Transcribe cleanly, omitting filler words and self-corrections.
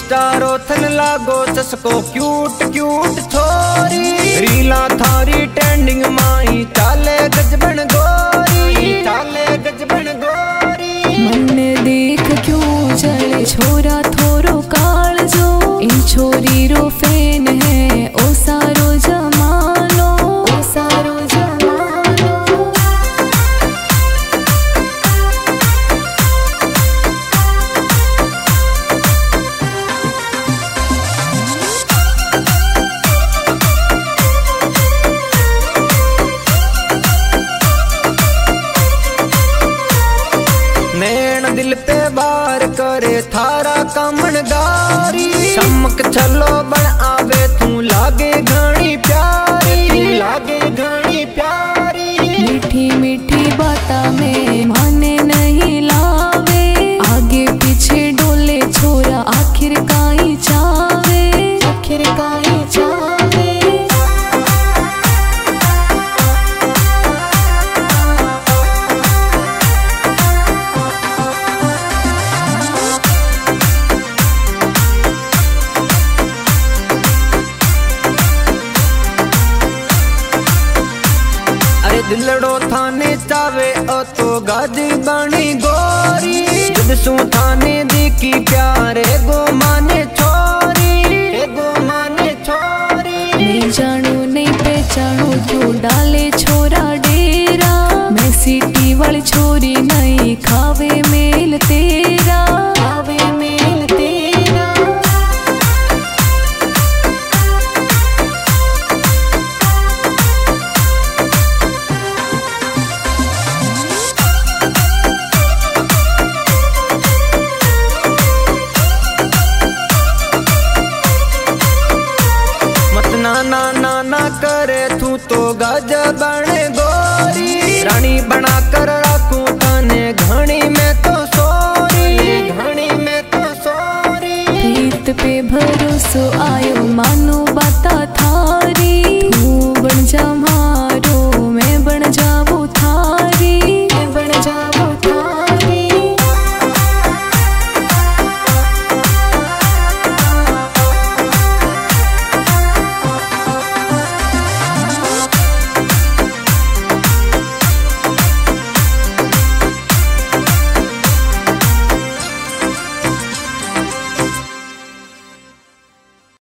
Star थन लागो चसको cute cute छोरी रीला थारी ट्रेंडिंग माई चाले गजबन गोरी चाले गजबन गोरी मन देख क्यों चले छोरा थोरो काल जो इन छोरी रो फैन है ओ सारो जमानो ओ सारो जमानो। नैन दिल पे बार करे थारा कमन गारी चमक छलो बन आवे तू लागे घणी प्यारी लागे घणी प्यारी मीठी मीठी बाता में माने नहीं लावे आगे पीछे डोले छोरा आखिर काई चावे आखिर काई चावे। दिलड़ो थाने चावे ओ तो गाजी बनी गोरी जब सू थाने दिखी प्यारे गो माने छोरी गो माने छोरी। नहीं जानू नहीं पहचानू क्यों डाले छोरा डेरा मैं सिटी वाली छोरी नहीं